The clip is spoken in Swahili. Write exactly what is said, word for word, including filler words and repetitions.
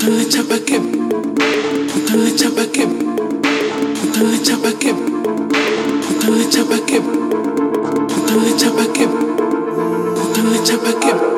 Putale chapa que, putale chapa que, putale chapa que, putale chapa que, putale chapa que, putale chapa que.